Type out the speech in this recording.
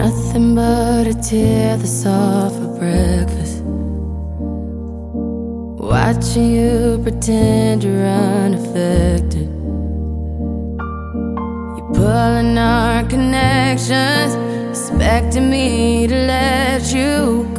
Nothing but a tear that's all for breakfast. Watching you pretend you're unaffected. You're pulling our connections, expecting me to let you